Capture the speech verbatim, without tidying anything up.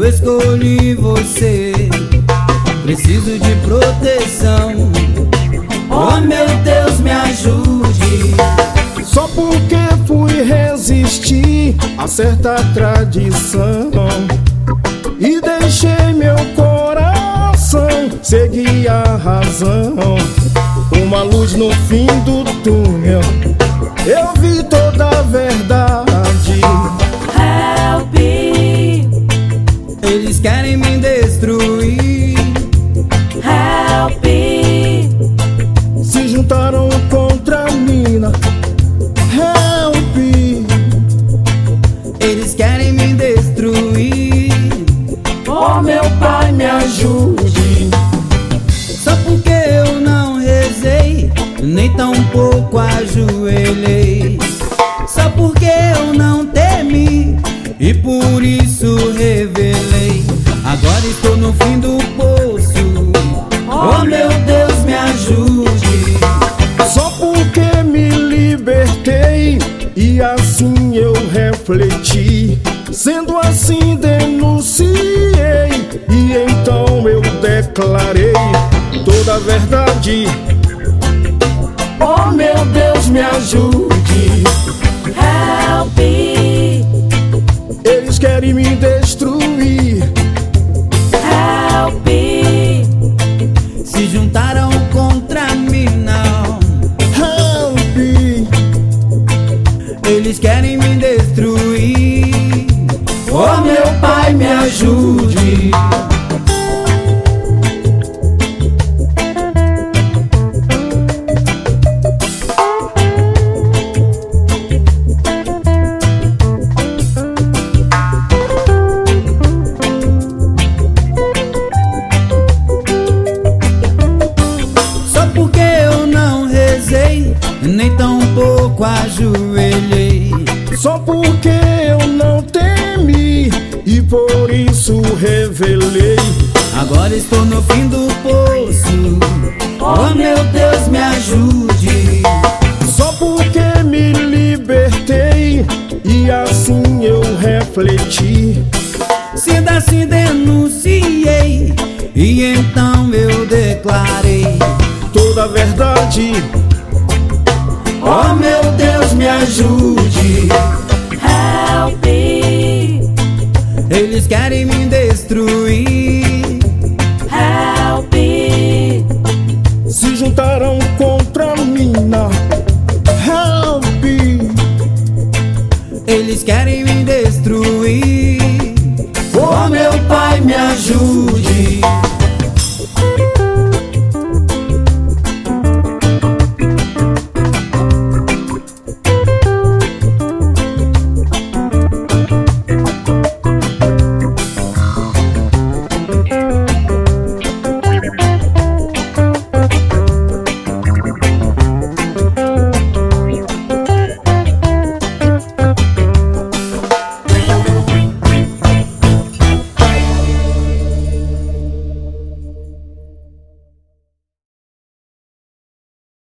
escolhi você. Preciso de proteção. Oh meu Deus, me ajude. Só porque fui resistir a certa tradição e deixei meu coração seguir a razão. Uma luz no fim do túnel, eu vi toda a verdade. Help me. Eles querem me destruir. Help me. Se juntaram contra mim. Help me. Eles querem me destruir. Oh meu Pai, me ajude. Só porque eu não rezei, nem tão pouco ajoelhei. Só porque eu não temi, e por isso revelei. Agora estou no fim do poço. Oh meu Deus, me ajude. Só porque me libertei e assim eu refleti. Sendo assim denunciei e então eu declarei toda a verdade. Oh meu Deus, me ajude. Help me. Eles querem me destruir. Help me. Se juntaram contra mim, não. Help me. Eles querem me destruir. Oh meu Pai, me ajude. Só porque eu não rezei, nem tão pouco ajoelhei. Só porque eu não temi e por isso revelei. Agora estou no fim do poço. Oh meu Deus, me ajude. Só porque me libertei e assim eu refleti. Sendo assim denunciei e então eu declarei toda a verdade. Oh meu Deus, me ajude. Help me. Eles querem me destruir. Help me. Se juntaram contra mim. Help me. Eles querem me destruir. Oh meu Pai, me ajude.